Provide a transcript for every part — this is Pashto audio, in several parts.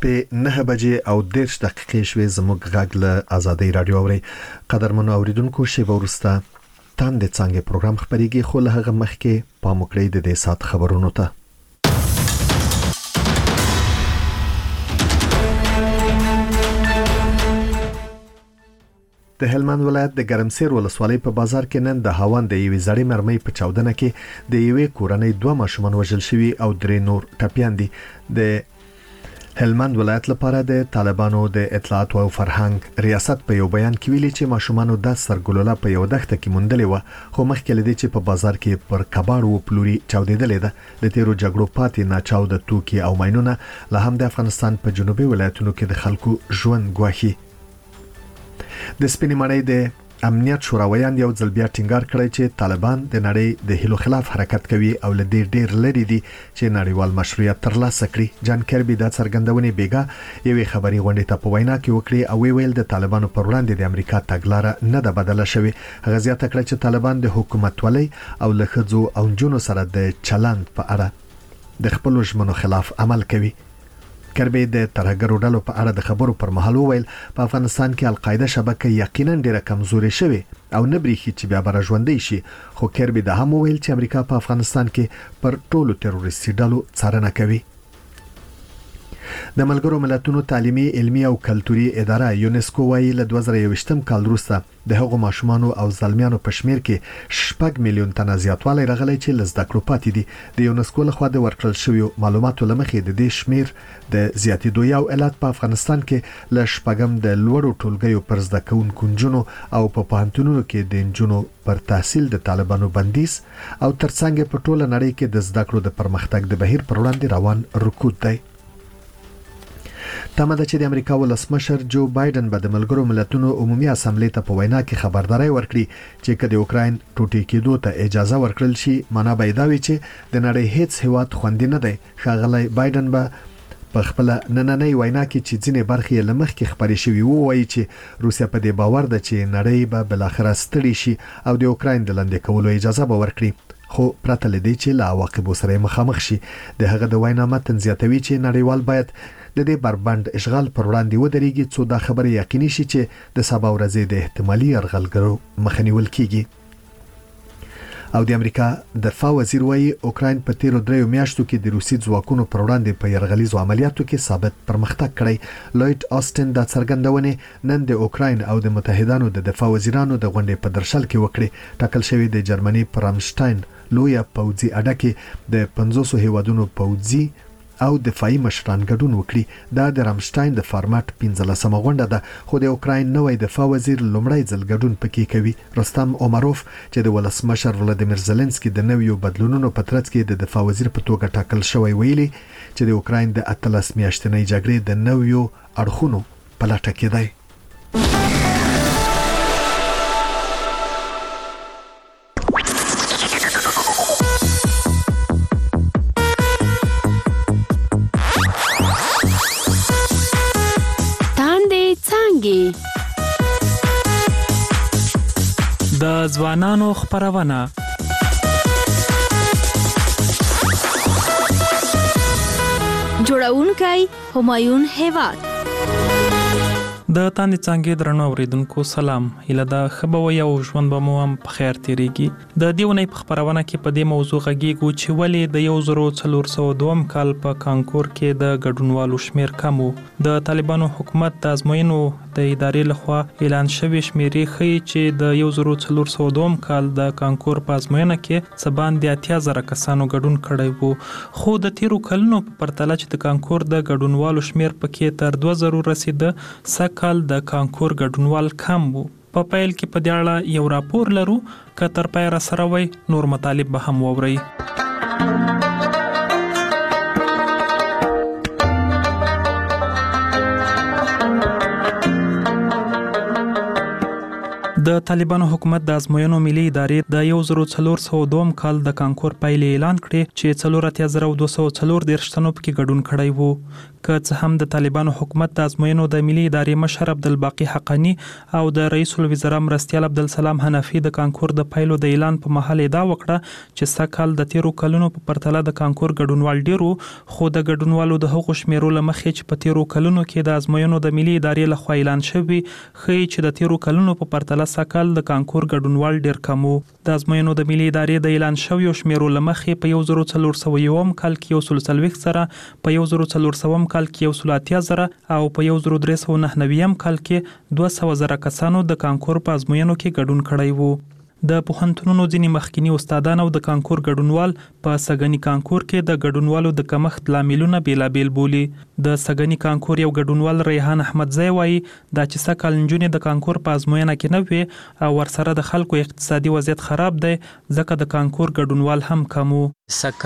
شپې 9:10 شوې. زموږ غږ له آزادۍ رادیو اوري. قدرمنو اوریدونکو، شیبه وروسته تاند څنګه پروګرام خبريږي، خو له هغه مخکې پام وکړئ د دې سات خبرونو ته. د هلمند ولایت د ګرمسیر ولسوالۍ په بازار کې نن د هاوند د یوې زړې مرمۍ په چاودنه کې د یوې کورنۍ 2 ماشومان وژل شوي او 3 نور ټپيان دي. د هلمند ولایت لپاره د طالبانو د اطلاعات او فرهنګ ریاست په یو بیان کې ویلي چې ماشومان د سرګلوله په یو دښته کې موندلې و، خو مخکې لدی چې په بازار کې پر کباړ و پلوري چاودېدلې ده. د تیرو جګړو پاتې ناچاو د توکي او ماينونه له هم د افغانستان په جنوبي ولایتونو کې د خلکو ژوند ګواښي. د سپینې مړۍ د امنیت شوراویان یو ځل بیا ټینګار کړی چې طالبان د نړۍ د هیلو خلاف حرکت کوي او له دې ډیر لري دي چې نړیوال مشروعیت ترلاسه کړي. جان کربي د څرګندونې بیګا یوې خبري غونډې ته په وینا کې وکړي او ویل د طالبانو پر وړاندې د امریکا تګلاره نه ده بدله شوې. هغه زیاته کړه چې طالبان د حکومت ولي او له خځو او جنونو سره د چلند په اړه د خپل ژمنو خلاف عمل کوي. کربي د ترهګرو ډلو په اړه د خبرو پر مهال وویل په افغانستان کې القاعده شبکه یقینا ډیره کمزوري شوه او نه بریخي چې بیا بر ژوندې شي. خو کربي د هم ویل چې امریکا په افغانستان کې پر ټولو تروریستي ډلو څارنه کوي. د ملګرو ملتونو تعلیمي، علمي او کلتوري اداره یونسکو وايي له 2021م کال وروسته د هغو ماشومان او ځلمیانو په شمیر کې 6 میلیون تنه زیاتوالی راغلی چې لزده کړو پاتې دي. د یونسکو لخوا د ورکړل شویو معلوماتو لمخې د دې شمیر د زیاتېدو یو علت په افغانستان کې ل شپږم د لوړو ټولګیو پر زده کوونکو نجونو او په پوهنتونونو کې د نجونو پر تحصیل د طالبانو بندیز او ترڅنګ په ټوله نړۍ کې د زده کړو د پرمختګ د بهیر پر وړاندې روان رکود دی. تمه ده چې د امریکا ولسمشر جو بایدن به د ملګرو ملتونو عمومي اسامبلې ته په وینا کې خبرداري ورکړي چې کله د اوکراین ټوټې کېدو ته اجازه ورکړل شي، معنا به دا وي چې د نړۍ هیڅ هیواد خوندي نه دی. ښاغلی بایدن به په خپل نننۍ وینا کې چې ځینې برخې لمخ کې خبرې شوي وو، وایي چې روسیا په دې باور ده چې نړۍ به بل اخر ستړي شي او د اوکراین د لاندې کولو اجازه به ورکړي، خو پرته لدی چې لا عواقب سره مخامخ شي. د هغه د وینا متن زیاتوي چې نړیوال باید د دې بربند اشغال پر وړاندې ودرېږي څو دا خبره یقیني شي چې د سبا ورځې د احتمالي یرغلګرو مخه نیول کیږي. او د امریکا دفاع وزیر وايي اوکراین په تیرو 3 میاشتو کې د روسي ځواکونو پر وړاندې په یرغلیزو عملیاتو کې ثابت پرمختګ کړی. لوید آستن د څرګندونې نن د اوکراین او د متحدانو د دفاع وزیرانو د غونډې په درشل کې وکړي. ټاکل شوی د جرمني پرامشټاین لویه پوځي اډه کې د 500 هیوادونو پوځي او دفاعي مشران ګډون وکړي. دا د رامشټاین د فارمات 15مه غونډه ده، خو د اوکراین نوې دفاع وزیر لومړی ځل ګډون پکې کوي. رستم اوماروف چې د ولسمشر ولادیمیر زيلنسکي د نویو بدلونونو په ترڅ کې د دفاع وزیر په توګه ټاکل شوی، ویلي چې د اوکراین د 13 میاشتنۍ جګړې د نویو اړخونو په لټه کې دی. د ځوانانو خبرونه جوړونکي همایون هیواد. د تاندې څنګه درنو اوریدونکو سلام. اله دا خبروي او ژوند به مو هم په خیر تیریږي. د دیونې په خبرونه کې په دې موضوع غږیږو چې ولې د 1402 کال په کانکور کې د ګډونوالو شمیر کم وو. د طالبانو حکومت د ازموینو د ادارې لخوا اعلان شوی شمیرې ښیي چې د 1402 کال د کانکور په ازموینه کې سبان د 80,000 کسانو ګډون کړی وو، خو د تیرو کلونو په پرتله چې د کانکور د ګډونوالو شمیر پکې تر 2000 رسیده، سکهال د کانکور ګډونوال کم وو. په پیل کې په دې اړه یو راپور لرو، که تر پای را سره وي نور مطالب به هم ووري. د طالبانو حکومت د ازموینو ملي ادارې د 1402 کال د کانکور پایلې اعلان کړې چې 4204 تنو پکې ګډون کړی وو. که څه هم د طالبانو حکومت د ازموینو د ملي ادارې مشر عبدالباقی حقانی او د رئیس الوزرا مرستیال عبدالسلام حنفی د کانکور د پایلو د اعلان په مهال ادعا وکړه چې سږ د تیرو کلونو په پرتله د کانکور ګډونوال ډیرو، خو د ګډونوالو د هغو شمیرو له مخې چې په تیرو کلونو کې د ازموینو د ملي ادارې لخوا اعلان شوی ښیي چې د تیرو کلونو په پرتله سږ د کانکور ګډونوال ډیر کم وو. د ازموینو د ملي ادارې د اعلان شویو شمیرو له مخې په 1401 کال کې 140 زره، په 1400 کال کې 180 زره او په 1399 کال کې 200 زره کسانو د کانکور په ازموینو کې ګډون کړی وو. د پوهنتونونو ځینې مخکینی استادان او د کانکور ګډونوال په سږني کانکور کې د ګډونوالو د کمښت لاملونه بیلابیل بولي. د سږني کانکور یو ګډونوال ریحان احمدزی وایي دا چې سږ نجونې د کانکور په ازموینه کې نه وي او ورسره د خلکو اقتصادي وضعیت خراب دی ځکه د کانکور ګډونوال هم کم وو.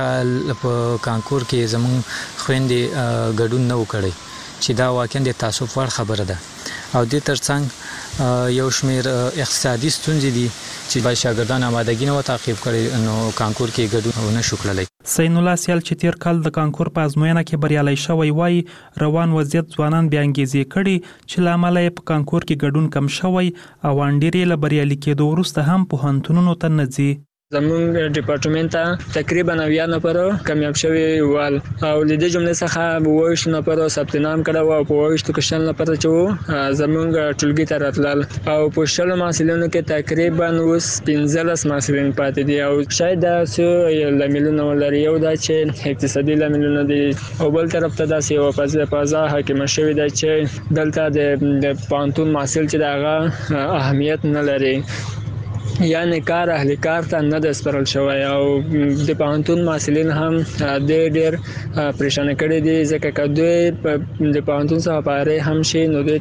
سږ په کانکور کې زموږ خويندې ګډون نه وکړي چې دا واقعا د تاسو په خبره ده او د ترڅنګ یو شمیر اقتصادي ستونزې دي چې باید شاګردان آمادګي نه تعقیب کړي نو کانکور کې ګډون نشو کړلی. سین الله سیال چې تیر کال د کانکور په ازموینه کې بریالي شوی وای روان وضعیت ځوانان بیا انګیزې کړي چې لامل یې په کانکور کې ګډون کم شوی او انډيري له بریالي کېدو وروسته هم پوهنتونونو ته نه ځي. زمونږ ډپارټمنټ ته تقریبا 90 نفر کامیاب شوي ول او د دې جملې څخه 20 نفر ثبت نام کړو او په 20 کې شل نفر چې زمونږ ټولګي ته راتلل او په شل محصلینو کې تقریبا اوس 15 محصلین پاتې دي او شاید دا څه لاملونه ولري. یو دا چې اقتصادي لاملونه دي او بل طرف ته دا چې فضا حاکم شوی دی چې دلته د پانتون محصل چې دغه اهمیت نه لري یعنی کار اهل کار ته نه د سپارل شوی او د پوهنتون محصلین هم ډېر پریشان کړي دي ځکه چې دوی د پوهنتون څخه پاره هم شي نو دوی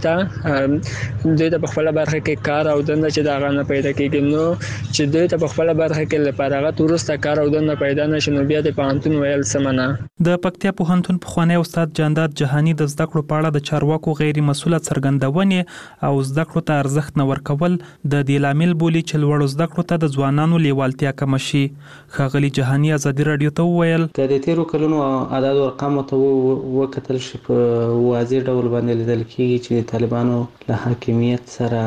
ته په خپل برخه کې کار او دنده چې دا غنه پیدا کیږي نو چې دوی ته په خپل برخه کې لپاره غوښته کار او دنده پیدا نشي نو بیا د پوهنتون ویل سمنه. د پکتیا پوهنتون پخوانی استاد جانداد جهانی د زده کړو په اړه د چارواکو غیر مسؤله څرګندونې او زده کړو ته ارزښت نه ورکول د دې لامل بولي چې لوړ زده کړو ته د ځوانانو لیوالتیا کم شي. ښاغلي جهانی ازادي رادیو ته وویل د تیرو کلونو اعداد او ارقام ته وکتل شي په واضح ډول باندې لیدل کیږي چې طالبانو له حاکمیت سره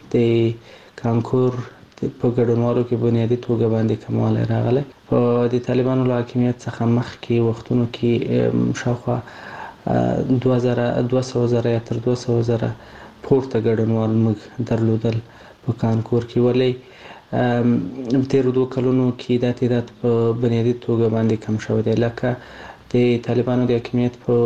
د کانکور په ګډونوالو کې بنیادی توګه باندې کموالی راغلی. په د طالبانو له حاکمیت څخه مخکې وختونو کې شاوخوا 200 زره یا تر 200 زره پورته ګډونوال موږ درلودل په کانکور کې ولې تیرو 2 کلونو کې دا تعداد په بنیادی توګه باندې کم شوی دی. لکه د طالبانو د حاکمیت په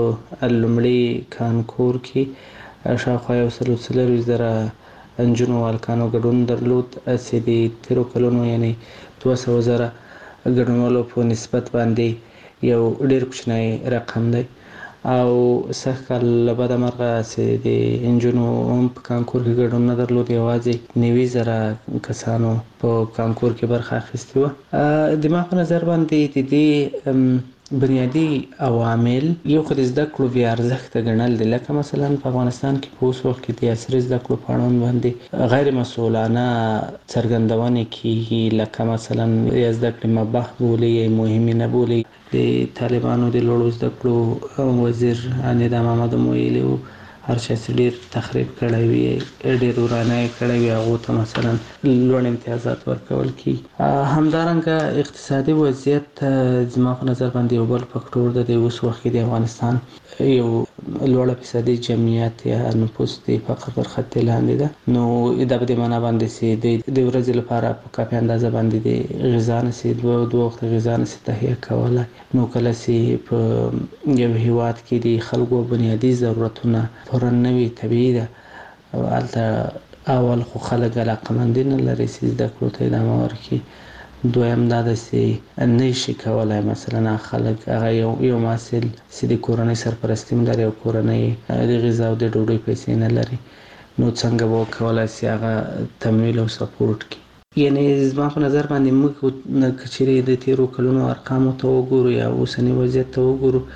لومړي کانکور کې شاوخوا 140 زره انجونو والکانو ګډون درلود چې د تیرو کلونو یعنی 200 زره ګډونوالو په نسبت باندې یو ډېر کوچنی رقم دی او سږ کال له بده مرغه چې د انجونو هم په کانکور کې ګډون نه درلود یوازې 90 زره کسانو په کانکور کې برخه اخیستې وه. د ما په نظر باندې د دې بنیادی عوامل یو خو د زده کړو بې ارزښته ګڼل دي لکه مثلا په افغانستان کې په اوس وخت کې د عصري زده کړو په اړوند باندې غیر مسؤلانه څرګندونې کېږي لکه مثلا یا زده کړې مباح بولي یا مهمې نه بولي. د طالبانو د لوړو زده کړو وزیر نظام محمد ویلي وو هر چا چې ډېر تخریب کړی وي ډېر ورانه یې کړی وي هغو ته مثلا لوړ امتیازات ورکول کېږي. همدارنګه اقتصادي وضعیت زما په نظر باندې یو بل فکټور دی. د اوس وخت کې د افغانستان یو لوړه فیصدي جمعیت یا نفوس د فقر پر خط لاندې ده نو دا په دې معنا باندې چې د ورځې لپاره په کافي اندازه باندې د غذا نشي دوه وخت غذا نشي تهیه کولی نو کله چې په یو هیواد کې د خلکو بنیادي ضرورتونه پوره نه وي طبیعي ده او هلته اول خو خلک علاقمندي نه لري چې زده کړو ته ادامه ورکړي. دویم دا ده چې نه شي کولی مثلا خلک هغه یو محصل چې د کورنۍ سرپرستي هم لري او کورنۍ د غذا او د ډوډۍ پیسې نه لري نو څنګه به وکولی چې هغه تمویل او سپورټ کړي. یعنی زما په نظر باندې موږ که چیرې د تیرو کلونو ارقامو ته وګورو یا اوسني وضعیت ته وګورو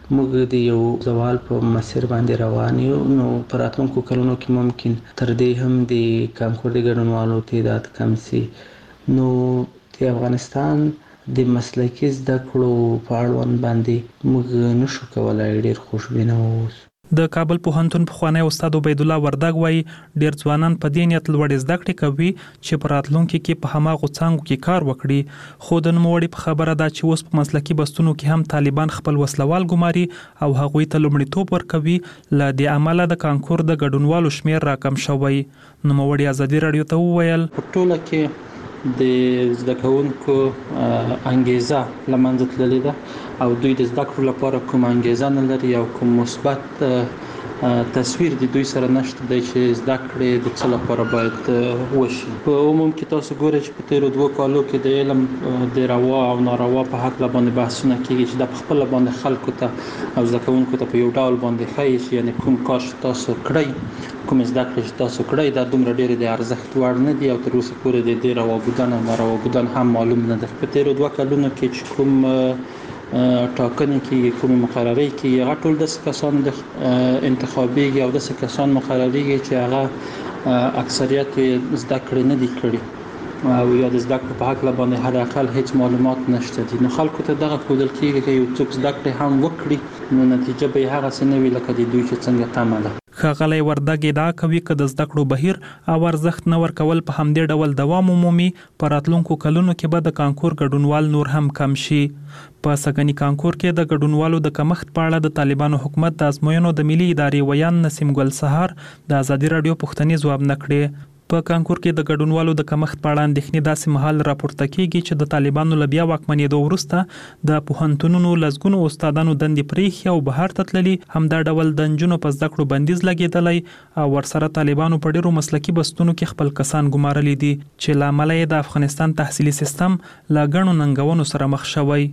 موږ د یو زوال په مسیر باندې روان یو. نو په راتلونکو کلونو کې ممکن تر دې هم د کانکور د ګډونوالو تعداد کم سي. نو د افغانستان د مسلکي زده کړو په اړوند باندې موږ نشو کولای ډېر خوشبینه اوسو. د کابل پوهنتون پخوانی استاد عبید الله وردګ وایي ډېر ځوانان په دې نیت لوړې زده کړې کوي چې په راتلونکي کې په هماغو څانګو کې کار وکړي. خو د نوموړي په خبره ده چې اوس په مسلکي بستونو کې هم طالبان خپل وسلوال ګماري او هغوی ته لومړیتوب ورکوي. له دې امله د کانکور د ګډونوالو شمیر راکم شوی. نوموړي ازادي راډیو ته وویل په ټوله کې د زده کوونکو انګیزه لمنځه تللې ده او دوی د زده کړو لپاره کوم انګیزه نه لري او کوم مثبت تصویر د دوی سره نشته دی چې زده کړې د څه لپاره باید وشي. په عموم کې تاسو ګورئ چې په تیرو 2 کالو کې د علم د روا او ناروا په حق باندې بحثونه کیږي چې د خپل باندې خلکو ته او زده کوونکو ته په یو ډول باندې ښایي چې یعنی کوم کار تاسو کړی کوم زده کړې تاسو کړی دا دومره ډېر د ارزښت وړ نه دي او تر اوسه پورې د دې روا بودن او ناروا بودن هم معلوم نه ده. په تیرو 2 کلونو کې چې کوم ټاکنې کې کوم مقرري کې هغه ټول د کسان د انتخابي او د کسان مقرري چې هغه اکثریت زده کړې نه دي کړې او یا د زده کړې په حق باندې هر اقل هیڅ معلومات نشته دي. نو خلکو ته دغه ښودل کېږي چې یو څوک زده کړې هم وکړي نو نتیجه به هغه څه نه وي لکه د دوی چې څنګه تمه ده. ښاغلی وردګ ادعا کوي که د زده کړو بهیر او ارزښت نه ورکول په همدې ډول دوام ومومي په راتلونکو کلونو کې به د کانکور ګډونوال نور هم کم شي. په سږني کانکور کې د ګډونوالو د کمښت په اړه د طالبانو حکومت د ازموینو د ملي ادارې ویان نسیم ګل سهار د ازادي راډیو پوښتنې ځواب نه کړې. په کانکور کې د ګډونوالو د کمښت په اړه اندېښنې داسې مهال راپورته کیږي چې د طالبانو له بیا واکمنېدو وروسته د پوهنتونونو لسګونو استادانو دندې پرېښي او بهر ته تللي. همدا ډول د نجونو په زده کړو بندیز لګېدلی او ورسره طالبانو په ډېرو مسلکي بستونو کې خپل کسان ګمارلي دي چې له امله یې د افغانستان تحصیلي سیستم له ګڼو ننګونو سره مخ شوی.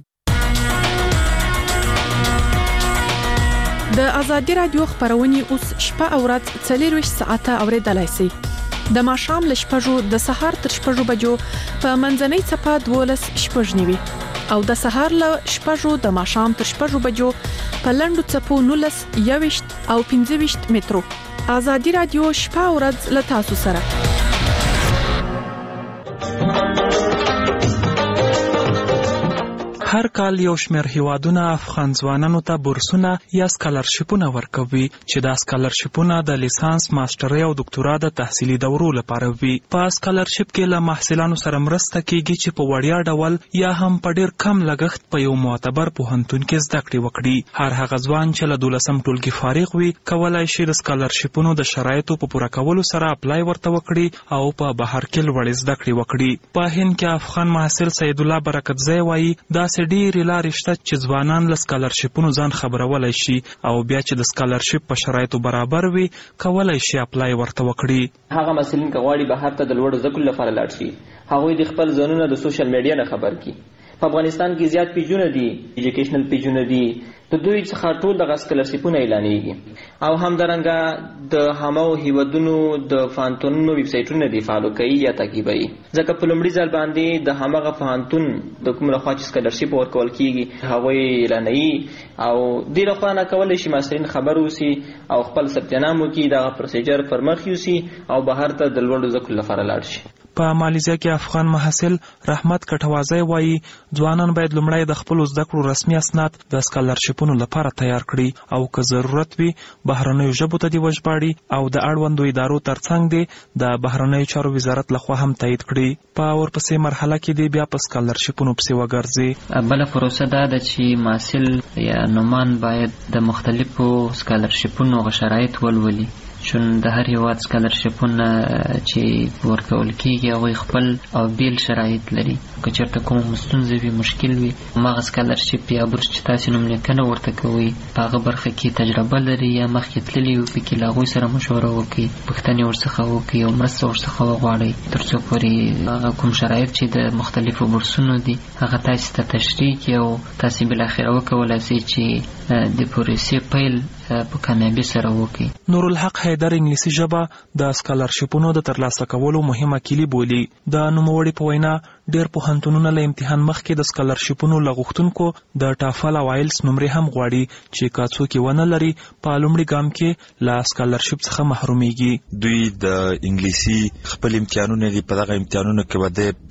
د ازادي راډیو خبرونه اوس شپه او ورځ 24 ساعته اوریدلای شئ. د ماښام له 6 د سهار تر 6 بجو په منځنۍ صفه 12 شپږ نیوي او د سهار له 6 د ماښام تر 6 بجو په لنډو صفو 19 21 او 25 مترو. ازادي راډیو شپه او ورځ له تاسو سره. هر کال یو شمېر هیوادونه افغان ځوانانو ته بورسونه یا سکالرشیپونه ورکوي چې دا سکالرشیپونه د لیسانس، ماسترۍ او دکتورا د تحصیلي دورو لپاره وي. په سکالرشیپ کې له محصلانو سره مرسته کیږي چې په وړیا ډول یا هم په ډېر کم لګښت په یو معتبر پوهنتون کې زده کړې وکړي. هر هغه ځوان چې له 12م ټولګي فارغ وي کولای شي د سکالرشیپونو د شرایطو په پوره کولو سره اپلای ورته وکړي او په بهر کې لوړې زده کړې وکړي. په هند کې افغان محصل سید الله برکتزی وایي دا ډېرې لارې شته چې ځوانان له سکالرشیپونو ځان خبرولای شي او بیا چې د سکالرشیپ په شرایطو برابر وي کولای شي اپلای ورته وکړي. هغه محصلین که غواړي بهر ته د لوړو زده کړو لپاره لاړ شي هغوی د خپل ځانونه د سوشل میډیا نه خبر کړي. په افغانستان کې زیات پیجونه دي، ایجوکیشنل پیجونه دي، د دوی څخه ټول دغه سکالرشیپونه اعلانېږي او همدارنګه د هماغو هیوادونو د پوهنتونونو ویب سایټونه دي فالو کوي یا تعقیبوي. ځکه په لومړي ځل باندې د هماغه پوهنتون د کوم لخوا چې سکالرشیپ ورکول کیږي هغوی اعلانوي او دې لخوا نه کولی شي محصلین خبر اوسي او خپل ثبت نام وکړي، دغه پروسیجر پر مخ یوسي او بهر ته د لوړو زده کړو لپاره لاړ شي. په مالیزیا کې افغان محصل رحمت کټوازی وایي ځوانان باید لومړی د خپلو زده کړو رسمي اسناد د سکالرشیپونو لپاره تیار کړي او که ضرورت وي بهرنیو ژبو ته دې وژباړي او د اړوندو ادارو ترڅنګ دې د بهرنیو چارو وزارت لخوا هم تایید کړي. په ورپسې مرحله کې دې بیا په سکالرشیپونو پسې وګرځي. بله پروسه دا ده چې محصل یا نومان باید د مختلفو سکالرشیپونو شرایط ولولي چون د هر هیواد سکالرشیپونه چې ورکول کیږي هغوی خپل او بیل شرایط لري. که چېرته کومه ستونزه وي مشکل وي هماغه سکالرشیپ یا بورس چې تاسې نوملیکنه ورته کوئ په هغه برخه کې تجربه لري یا مخکې تللي وي پکې له هغوی سره مشوره وکړئ، پوښتنې ورڅخه وکړئ او مرسته ورڅخه وغواړئ تر څو پورې هغه کوم شرایط چې د مختلفو بورسونو دي هغه تاسې ته تشریح کړي او تاسې بالاخره وکولای شئ چې د پروسې پیل په کامیابی سره وکړي. نورالحق حیدر انګلیسي ژبه د سکالرشیپونو د ترلاسه کولو مهمه کلی بولي. د نوموړي په وینا ډېر پوهنتونونه له امتحان مخکې د سکالرشیپونو لغوښتونکو د ټافل او آیلټس نمرې هم غواړي چې که څوک یې ونه لري په لومړي ګام کې له سکالرشیپ څخه محرومیږي. دوی د انګلیسي خپل امتحانونه دي، په دغه امتحانونو کې به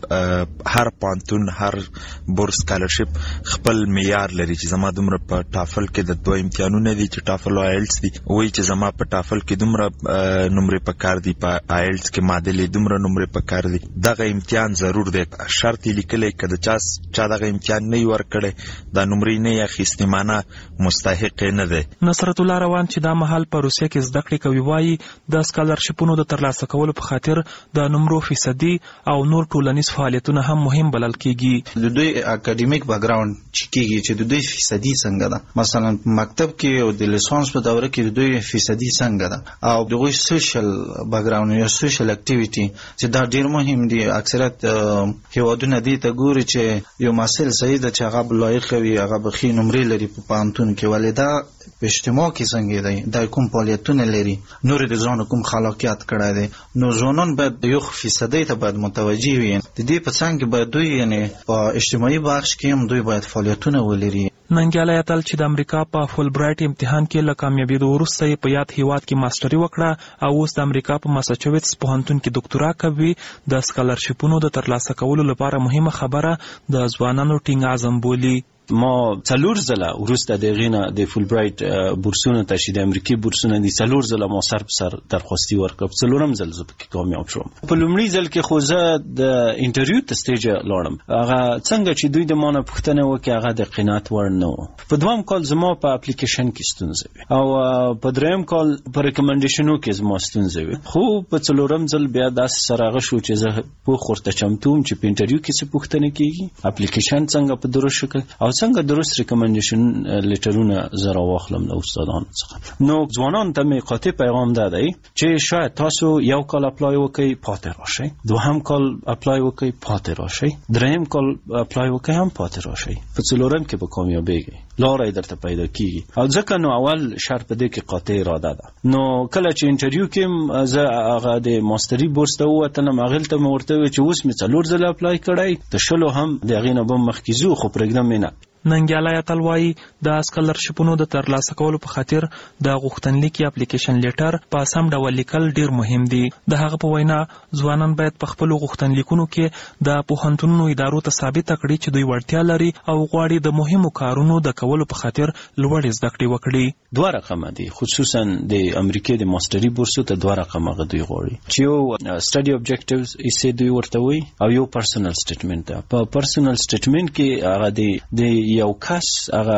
د هر پوهنتون هر بورس سکالرشیپ خپل معیار لري چې زما دومره په ټافل کې د دوه امتحانونه دي چې ټافل او آیلټس دي، وایي چې زما په ټافل کې دومره نمرې پکار دي، په آیلټس کې معادلې دومره نمرې پکار دي. دغه امتحان ضرور دی، شرط یې لیکلی که د چا دغه امتحان نه وي ورکړی دا نمرې نه یې اخیستې معنی مستحق یې نه دی. نصرت الله روان چې دا مهال په روسیه کې زده کړې کوي وایي د سکالرشیپونو د ترلاسه کولو په خاطر د نمرو فیصدي او نور ټولنیز فعالیتونه هم مهم بلل کېږي. د دوی اکاډمیک بیکګراوند چې کېږي چې د دوی فیصدي څنګه ده، مثلا مکتب کې او د لیسانس په دوره کې د دوی فیصدي څنګه ده، او دغه سوشل بیکګراوند یا سوشل اکټیویټي چې دا ډیر مهم دي. اکثریت هیوادونه دي ته ګوري چې یو محصل صحیح ده چې هغه لایق وي، هغه بخي نمرې لري په پوهنتون کې، ولې دا په اجتماع کې څنګه دی، دا کوم فعالیتونه لري، نور د ځان کوم خلاقیت کړی دی. نو ځوانان باید یو فیصدي ته باید متوجه وي. د دې په څنګ کې باید دوی یعنی په اجتماعي بخش کې هم دوی باید فعالیتونه ولري. ننګیالی اتل چې د امریکا په فول برایټ امتحان کې له کامیابېدو وروسته یې په یاد هیواد کې ماسټري وکړه او اوس د امریکا په ماساچوټس پوهنتون کې ډاکټورا کوي. د سکالرشیپونو د ترلاسه کولو لپاره مهمه خبره د ځوانانو ټینګ عزم بولي. ما 4 ځله وروسته د غینه د فول برایټ بورسونو ته چې د امریکای بورسونه دي 4 ځله ما سر په سر درخواستي ورکړ، 4م ځل زه پکې کامیاب شوم. په لومړي ځل کې خو زه د انټرویو ته سټیج لاړم، هغه څنګه چې دوی د مانه پوښتنه وکړه هغه د قناعت وړ نه و. په دویم کال زما په اپلیکیشن کې ستونزه وي او په دریم کال په ریکمنډیشنو کې زما ستونزه وي، خو په 4م ځل بیا داسې سره شو چې زه په خورته چمتوم چې په انټرویو کې څه پوښتنه کیږي، اپلیکیشن څنګه په درست شکل او څنګه درست ریکمنډیشن لیټرونه زه راواخلم له استادانو څخه. نو ځوانانو ته مې قاطع پیغام دا دی چې شاید تاسو یو کال اپلای وکړئ پاتې راشئ، دوهم کال اپلای وکړئ پاتې راشئ، دریم کال اپلای وکړئ هم پاتې راشئ، په 4م کې به کامیابیږئ، لاره یې درته پیدا کیږي. او ځکه نو اول شرط په دې کې قاطع اراده ده. نو کله چې انټرویو کې زه هغه د ماستري بورس ته ووتلم، هغې ته مې ورته وویل چې اوس مې 4 ځله اپلای کړی، د 20 هم د هغې نه به مخکې ځو، خو پرېږدم یې نه. ننګیالی اتل وایي د سکالرشیپونو د ترلاسه کولو په خاطر د غوښتنلیک یا اپلیکیشن لیټر په سم ډول لیکل ډیر مهم دي. د هغه په وینا ځوانان باید په خپلو غوښتنلیکونو کې د پوهنتونونو ادارو ته ثابته کړي چې دوی وړتیا لري او غواړي د مهمو کارونو د کولو په خاطر لوړې زده کړې وکړي. 2 رقمه دي، خصوصا د امریکای د ماستري بورسو ته 2 رقمه دوی غواړي چې یو سټډي اوبجیکټیوز یې دوی ورته وایي او یو پرسونل سټیټمنټ. په پرسونل سټیټمنټ کې هغه د یو کس هغه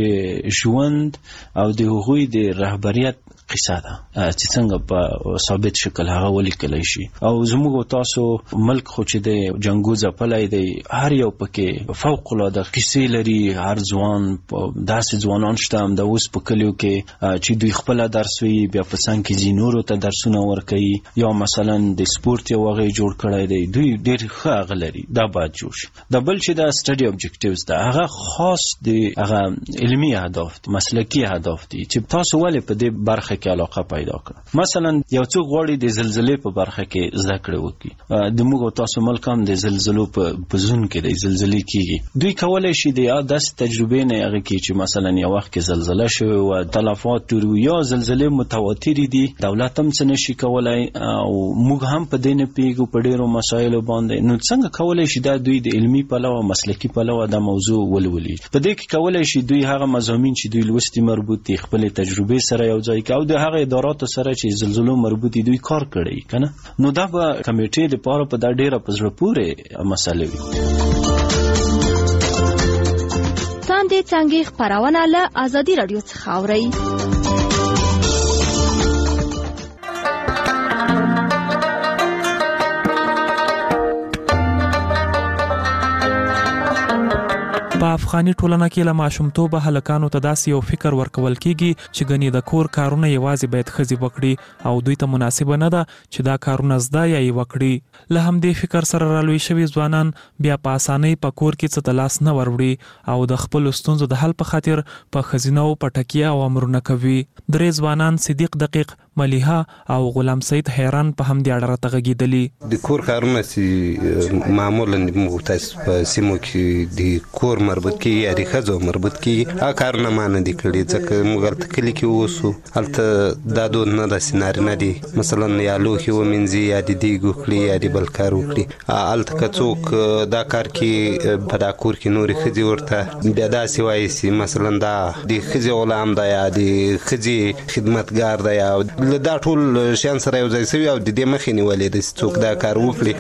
د ژوند او د هغوی د رهبریت قصه ده چې څنګه په ثابت شکل هغه ولیکلی شي. او زموږ تاسو ملک خو چې د جنګو ځپلی دی، هر یو پکې فوق العاده کیسې لري. هر ځوان داسې ځوانان شته هم د اوس په کلیو کې چې دوی خپله درس وي، بیا په څنګ کې ځي نورو ته درسونه ورکوي، یا مثلا د سپورت یو هغه جوړ کړی دی، دوی ډېر ښه هغه لري، دا باید جوړ شي. د بل چې د سټډي اوبجیکټیوز ده هغه خاص د هغه علمي اهداف دي، مسلکي اهداف دي چې تاسو ولې په دې برخه کې علاقه پیدا کړه. مثلا یو څوک غواړي د زلزلې په برخه کې زده کړه وکړي، د موږ تاسو ملک هم د زلزلو په زون کې د زلزلې کیږي، دوی کولای شي د داسې تجربې نه هغه کې چې مثلا یو وخت کې زلزله شوې و، تلفات ډېر یا زلزلې متواترې دي، دولت هم څه نشي کولای او موږ هم په دې نه پوهېږو په ډېرو مسایلو باندې. نو څنګه کولای شي دا دوی د علمي پلوه مسلکي پلوه دا موضوع ولولي؟ په دې کې کولای شي دوی هغه مضامین چې دوی لوستي مربوط دي خپلې تجربې سره یو ځای کوي او د هغه اداراتو سره چې زلزلو مربوط دوی کار کړی کنه. نو دا به کمیټې لپاره په دا ډیره په زړه پورې مسله وي. تاندې څنګه خبرونه له ازادي رادیو څخه اوري. په پخوانی ټولنه کې له ماشومتوبه هلکانو ته داسې یو فکر ورکول کیږي چې ګنې د کور کارونه یوازې باید ښځې وکړي او دوی ته مناسبه نه ده چې دا کارونه زده یا یې وکړي. له همدې فکر سره رالوی شوي ځوانان بیا په اسانۍ په کور کې څه ته لاس نه وروړي او د خپلو ستونزو د حل په خاطر په ښځینه‌و په ټکیه او امرونه کوي. درې ځوانان صدیق دقیق، ملیحه او غلام سید حیران په همدې اړه راته غږېدلي. د کور کارونه چې معمولا موږ تاسو په سیمو کې د کور مربوط کېږي یا د ښځو مربوط کېږي هغه کارونه ما نه دي کړي ځکه موږ هلته کلي کې اوسو، هلته دا دود نه ده چې نارینه دي مثلا یا لوښي ومینځي یا د دیګ وکړي یا د بل کار وکړي. هلته که څوک دا کار کې په دا کور کې نورې ښځې ورته بیا داسې وایي چې مثلا دا د ښځې غلام ده یا د ښځې خدمتګار ده یا دا ټول شیان سره یو ځای شوي او د دې مخې نیولې ده چې څوک دا کار وکړي.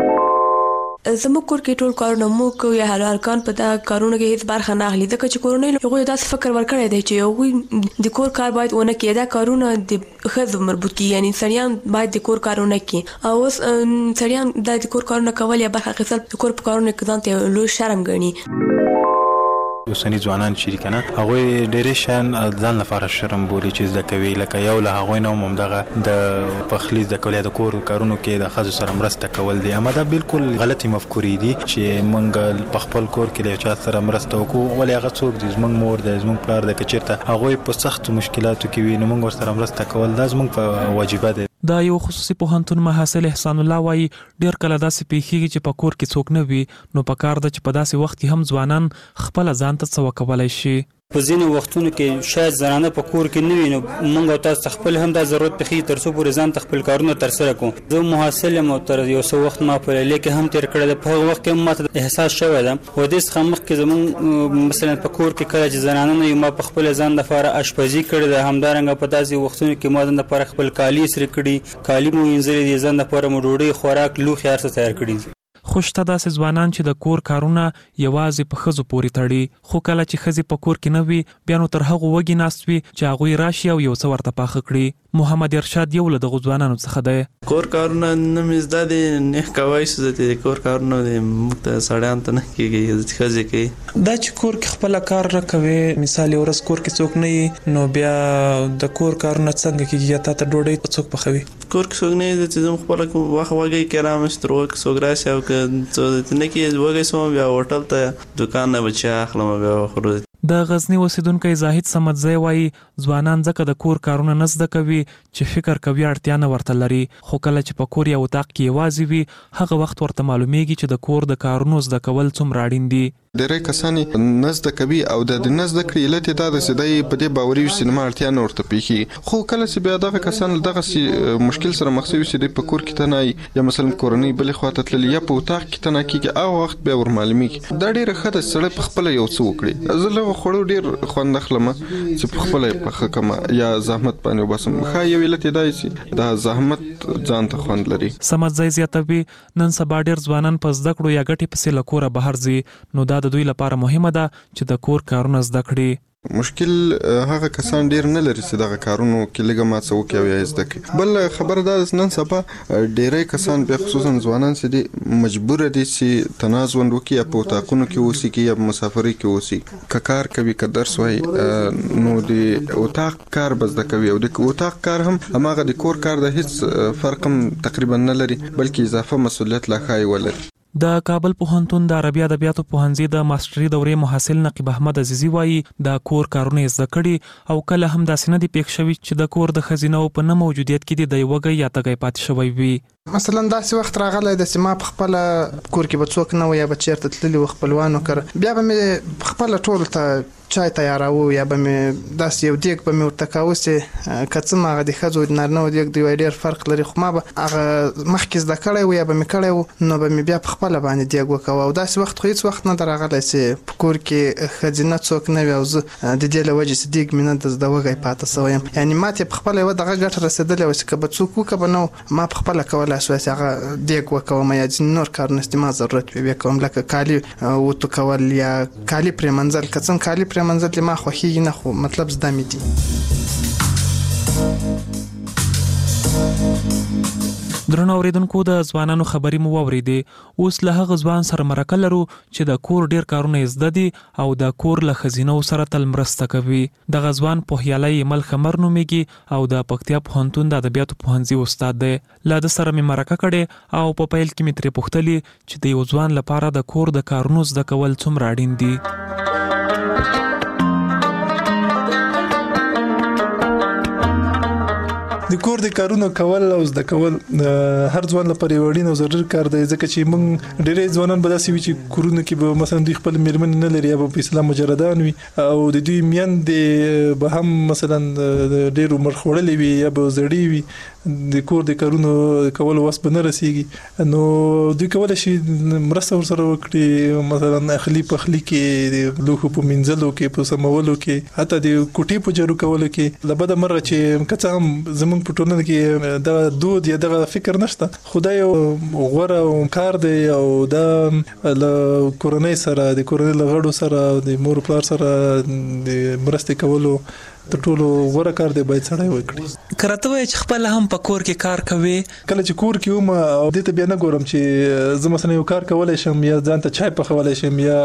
زموږ کور کې ټول کارونه موږ کوو یا هلکان په دا کارونو کې هیڅ برخه نه اخلي ځکه چې کورنۍ هغوی داسې فکر ورکړی دی چې هغوی د کور کار باید ونه کړي، دا کارونه د ښځو مربوط کړي، یعنی سړیان باید د کور کارونه کړي او اوس سړیان دا د کور کارونه کول یا برخه اخیستل د کور په کارونو کې ځان ته لوی شرم ګڼي. اوسني ځوانان چې کنه هغوی ډېرې شیان ځان لپاره شرم بولي چې زده کوي، لکه یو له هغوی نه هم دغه د پخلي زده کول یا د کور کارونو کې د ښځو سره مرسته کول دي. اما دا بالکل غلطي مفکورې دي چې موږ په خپل کور کې له چا سره مرسته وکړو، ولې هغه څوک دي زموږ مور دی زموږ پلار دی که چېرته هغوی په سختو مشکلاتو کې وي نو موږ ورسره مرسته کول دا زموږ په واجبه دی. دا یو خصوصي پوهنتون محصل احسان الله وایي ډېر کله داسې پیښیږي چې په کور کې څوک نه وي نو په کار ده چې په داسې وخت کې هم ځوانان خپله ځان ته څه وکولی شي. په ځینې وختونو کې شاید زنانه په کور کې نه وي نو موږ او تاسو خپل هم دا ضرورت پېښېږي تر څو پورې ځان ته خپل کارونه ترسره کړو. زه محصل یم او تر یو څه وخت ما په لیلیه کې هم تېر کړی ده، په هغه وخت کې هم ماته احساس شوی ده او دې څخه مخکې زموږ مثلا په کور کې کله چې زنانه نه وي ما په خپل ځان لپاره اشپزي کړې ده، همدارنګه په داسې وختونو کې ما ځان لپاره خپل کالي استری کړي، کالي مو وینځلي دي، ځان لپاره مو ډوډۍ خوراک لوښي هر څه تیار کړي. خو شته داسې ځوانان چې د کور کارونه یوازې په ښځو پورې تړي، خو کله چې ښځې په کور کې نه وي بیا نو تر هغو وږي ناست وي چې هغوی راشي او یو څه ورته پاخه کړي. محمد ارشاد یو له دغو ځوانانو څخه دی. کور کارونه نه مې زده دي، نه کوای شو زه د کور کارونه موږ ته سړیانو ته نه کېږي، ښځې کوي. دا چې کور کې خپله کار نه کوې، مثال یو ورځ کور کې څوک نه وي نو بیا د کور کارونه څنګه کېږي یا تا ته ډوډۍ څوک پخوي؟ کور کې څوک نه وي چې زه خپله وخت وږی کرم چې تر وږي څوک راشي او که نه کې وږی شوم بیا هوټل ته دوکان نه به چای اخلم بیا خورو. د غزنی اوسیدونکی زاهد سمدزی وایي ځوانان ځکه د کور کارونه نه زده کوي چې فکر کوي اړتیا نه ورته لري، خو کله چې په کور یا اتاق کې یوازې وي هغه وخت ورته معلومیږي چې د کور د کارونو زده کول څومره اړین دي. ډېری کسان نه زده کوي او د نه زده کړې علت یې دا ده چې دی په دې باوري وي چې زما اړتیا نه ورته پېښېږي، خو کله چې بیا دغه کسان له دغسې مشکل سره مخ شوي چې دی په کور کې تنهایي یا مثلا کورنۍ بلې خواته تللي یا په اتاق کې تنها کېږي هغه وخت بیا ورمعلومیږي. دا ډېره ښه ده چې سړی په خپله یو څه وکړي. زه له خوړو ډېر خوند اخلم چې په خپله یې پخه کړم یا زحمت باندې وباسم. ښه یو علت یې دا چې دا زحمت ځان ته خوند لري. سمدزی زیاتوي نن سبا ډېر ځوانان په زده کړو یا ګټې پسې له کوره بهر ځي، نو دا د دوی لپاره مهمه ده چې د کور کارونه زده کړي. مشکل هغه کسان ډیر نه لري چې دغه کارونو کې لږه ما څه وکړي او یا زده کړي. بل خبره دا ده نن سبا ډیری کسان بیا خصوصا ځوانان چې دي مجبور دي چې تنها ژوند وکړي یا په اتاقونو کې اوسي یا په مسافرۍ کې اوسي، که کار کوي که درس وایي نو د اتاق کار به زده کوي او د اتاق کار هم هماغه د کور کار د هیڅ فرق هم تقریبا نه لري بلکې اضافه مسؤلیت لا ښایي ولري. د کابل پوهنتون د عربي ادبیاتو پوهنځي د ماستري دورې محصل نقیب احمد عزیزي وایي د کور کارونه زده کړي او کله هم داسې نه دي پېښ شوي چې د کور د ښځینو په نه موجودیت کې د وږی یا تږی پاتې شوی وي. مثلا داسې وخت راغلی د چې ما په خپله کور کې به څوک نه و یا به چېرته تللي و خپلوانو کره، بیا به مې خپله ټولو ته چای تیاراو یا به مې داسې یو دیګ به مې ورته کاوه چې که څه م هغه د ښځو د نارینهو دیګ د یو ډېر فرق لري، خو ما به هغه مخکې زده کړی و یا به مې کړی و نو به مې بیا په خپله باندې دیګ وکوه. او داسې وخت خو هېڅ وخت نه ده راغلی چې په کور کې ښځینه څوک نه وي او زه د دې له وجې چې دیګ مې نه ده زده وږی پاته سوی یم. یعنې ما ته یې په خپله یوه دغه ګټه رسېدلې وه چې که به څوک وکړه به نه ما په خپله کولی شوی چې هغه دیګ وکوم یا ځینې نور کارونه چې ما ضرورت وي بیا کوم، لکه کالي وتو کول یا کالي پرېمنځل. که څنګه کالي پرېمنځل ما خوښېږي نه، خو مطلب زده مې دي. درنو اوریدونکو د ځوانانو خبرې مو واوریدې. اوس له هغه ځوان سره مرکه لرو چې د کور ډیر کارونه زده دي او د کور له خزینو سره تل مرسته کوي. د غزوان پوهیالي مل خمر نوميږي او د پکتیا پوهنتون د ادبیاتو پوهنځي استاد دی. له د سره مې مرکه کړې او په پیل کې مې ترې پوښتلې چې د یو ځوان لپاره د کور د کارونو زده کول څومره اړین دي. د کور د کارونو کول او زده کول هر ځوان لپاره وړین او ضروري کار دی، ځکه چې موږ ډېرې ځوانان به داسې وي چې کورونه کې به مثلا دوی خپل میرمن نه لري یا به په اسلام مجردان وي او د دوی میندې به هم مثلا ډېر عمر خوړلې وي یا به زړې وي، د کور د کارونو کول وس به نه رسیږي. نو دوی کولای شي مرسته ورسره وکړي، مثلا اخلي پخلي کې، د لوښو په مینځلو کې، په سمولو کې، حتی د کوټې په جارو کولو کې. له بده مرغه چې که څه هم زموږ په ټولنه کې دا دود یا دا فکر نشته، خدای یو غوړه کار دی او دا له کورنۍ سره، د کورنۍ له غړو سره، د مور پلار سره د مرستې کولو تر ټولو غوړه کار دی، باید سړی وکړي. کرته وای چې خپل هم په کور کې کار کوي. کله چې کور کې وم او دې ته بیا نه ګورم چې زه مثلا یو کار کولای شم یا ځان ته چای پخولای شم یا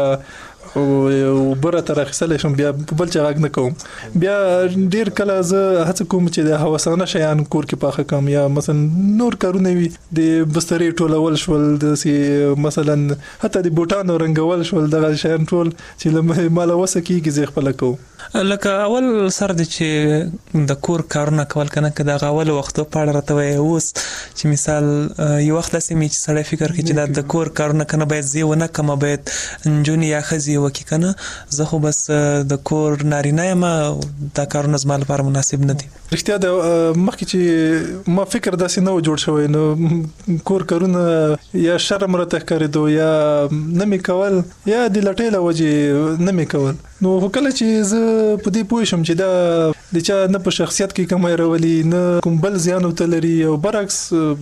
او بره تر اخیستل شم، بیا په بل چا غږ نه کوم. بیا ډیر کله زه هڅه کوم چې د هوسانه شیان کور کې پاخه کوم یا مثلا نور کارونه وي، د بسترې ټولول شول، د مثلا حتی د بوټانو رنګول شول، دغه شیان ټول چې مال وسه کیږي زه خپل کوم. لکه اول سر د چې د کور کارونه کول کنه که د غاول وختو پاړه راته وای. اوس چې مثال یو وخت لسې می چې سړی فکر کوي چې د کور کارونه کنه باید زی ونه کم، باید انجونی یا خزي وکي کنه، زه خو بس د کور نارینه یم، دا کارونه زما لپاره مناسب نه دي. رښتیا د مخکې چې ما فکر داسې نه و جوړ شوی، نو کور کارونه یا شرم راته ښکارېدو یا نه مې کول یا د لټۍ له وجې نه مې کول. نو کله چې زه په دې پوه شم چې دا د چا نه په شخصیت کې کمای راولي نه کوم بل زیان ورته لري او برعکس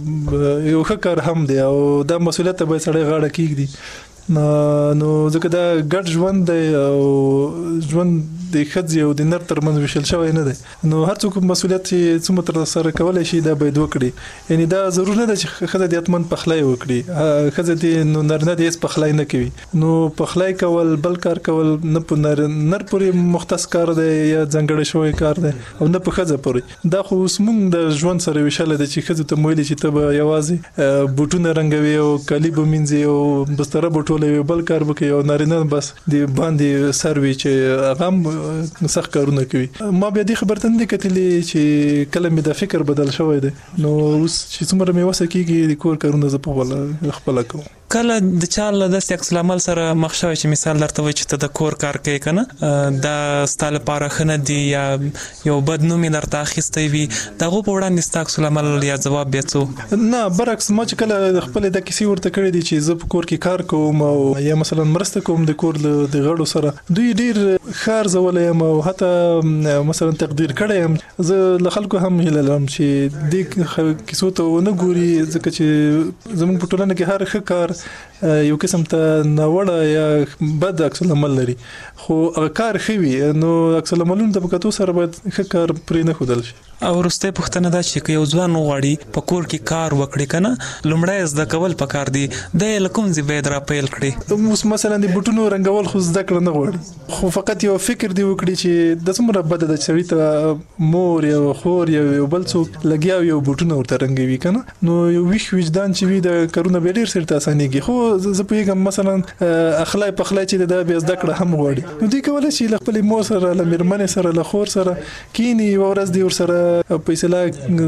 یو ښه کار هم دی او دا مسؤلیت به سړی غاړه کېږدي، نو ځکه دا ګډ ژوند دی او ژوند د ښځې او د نر ترمنځ ویشل شوی نه دی. نو هر څوک مسؤلیت چې څومره تر سره کولی شي دا باید وکړي. یعنی دا ضرور نه ده چې ښځه د حتمن پخلی وکړي، ښځه دې نو نارینه دې هېڅ پخلی نه کوي. نو پخلی کول، بل کار کول نه په نر پورې مختص کار دی یا ځانګړی شوی کار دی او نه په ښځه پورې. دا خو اوس موږ د ژوند سره ویشلی دی چې ښځو ته ویلي چې ته به یوازې بوټونه رنګوي او کالي به مینځي او بستره به ټولوي، بل کار به کوي، او نارینه بس د باندې سر وي چې هغه هم سخت کارونه کوي. ما بیا دې خبرته نه کتلې چې کله مې دا فکر بدل شوی دی. نو اوس چې څومره مې وسه کېږي د کور کارونه زه په خپله کوم. کله د چا له داسې عکس العمل سره مخ شوی چې مثال درته وایي چې ته د کور کار کوي کنه، دا ستا لپاره ښه نه دي یا یو بد نوم یې درته اخیستی وي، د هغو په وړاندې ستا عکس العمل یا ځواب بیا څه؟ نه برعکس، ما چې کله خپلې دا کیسې ورته کړې دي چې زه په کور کې کار کوم او یا مثلا مرسته کوم د کور د غړو سره، دوی ډیر ښه ارزولی یم او حتی مثلا تقدیر کړی یم. زه له خلکو هم هیله لرم چې دې کیسو ته ونه ګوري، ځکه چې زموږ په ټولنه کې هر ښه کار یو قسم ته ناوړه یا بد عکس العمل لري، خو کار ښه وي نو عکس العملونو ته په کتو سره باید ښه کار پرې نه ښودل شي. او وروستۍ پوښتنه دا چې که یو ځوان وغواړي په کور کې کار وکړي کنه، لومړی زده کول پکار دي، دی له کوم ځای باید راپیل کړي؟ اوس مثلا د بوټونو رنګول خو زده کړه نه غواړي، خو فقط یو فکر دی وکړي چې د څومره بده ده چې سړي ته مور یا خور یا یو بل څوک لګیا وي او بوټونه ورته رنګوي کنه، نو یو ویښ وجدان چې وي د کارونه به ډېر سرته اسانېږي. خو زه پوهېږم مثلا اخلی پخلی چې دا بیا زده کړه هم غواړي، نو دوی کولی شي له خپلې مور سره، له مېرمنې سره، له خور سره کینی یوه ورځ دی ورسره په اصطلاح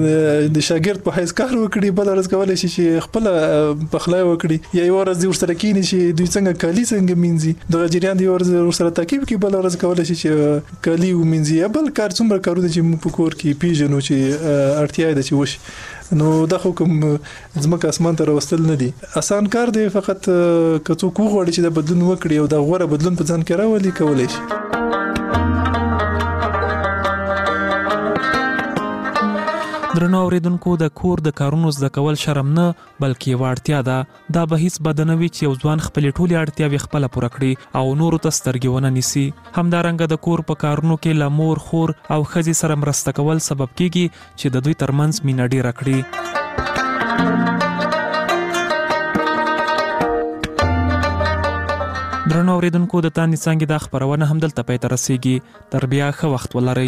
د شاګرد په حیث کار وکړي، بله ورځ کولی شي چې خپله پخلی وکړي، یا یوه ورځ دی ورسره کینی چې دوی څنګه کالي څنګه مینځي، دغه جریان دی ورسره تعقیب کړي، بله ورځ کولی شي چې کالي ومینځي یا بل کار څومره کارونه چې موږ په کور کې پیژنو چې اړتیا یې ده چې وشي. نو دا خو کوم ځمکه اسمان ته راوستل نه دي، اسان کار دی، فقط که څوک وغواړي چې دا بدلون وکړي او دا غوره بدلون په ځان کې راولي کولی شي. درنو اوریدونکو، د کور د کارونو زده کول شرم نه بلکې یوه اړتیا ده. دا به هیڅ بده نه وي چې یو ځوان خپلې ټولې اړتیاوې خپله پوره کړي او نورو ته سترګې ونه نیسي. همدارنګه د کور په کارونو کې له مور، خور او ښځې سره مرسته کول سبب کیږي چې د دوی ترمنځ مینه ډیره کړي. درنو اوریدونکو د تانې څنګه د خبرونه هم دلته پای ته رسیږي. تر بیا ښه وخت ولرئ.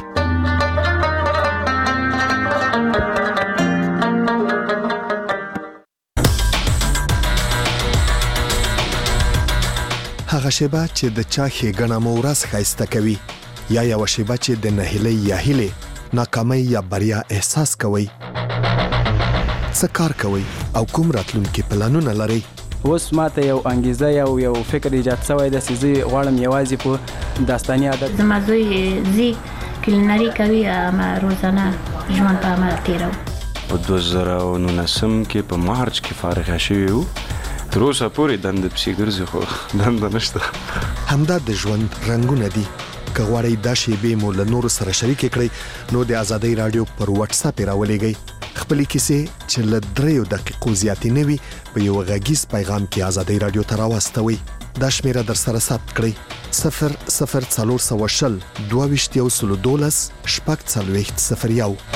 هغه شیبه چې د چا ښېګڼه مو ورځ ښایسته کوي، یا یوه شیبه چې د نهیلۍ یا هیلې، ناکامۍ یا بریا احساس کوئ. څه کار کوئ او کوم راتلونکي پلانونه لرئ؟ اوس ماته یو انګیزه یو فکر ایجاد شوی دی چې زه غواړم یوازې په داستاني ادب. زما زوی زی کلینري کوي، اما روزانه ژوند په عمل تیرو. په 2019 کې په مارچ کې فارغ شوی وو. تر اوسه پورې دنده پسې ګرځي خو دنده نشته. همدا د ژوند رنګونه دي. که غواړئ دا شیبې مو له نورو سره شریکې کړئ نو د آزادۍ راډیو پر واتس اپ راولېږئ. خپلې کیسې چې له 3 دقیقو زیاتې نه وي په یو غږیز پیغام کې آزادۍ راډیو ته راواستوئ. دا شمیره در سره ثبت کړئ: 00420 22 12 شپږ 40 01.